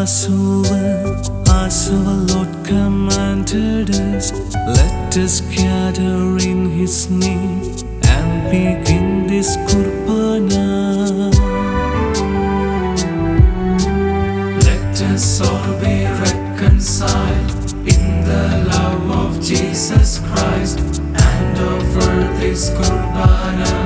Passover, as our Lord commanded us, let us gather in His name and begin this Kurbana. Let us all be reconciled in the love of Jesus Christ and offer this Kurbana.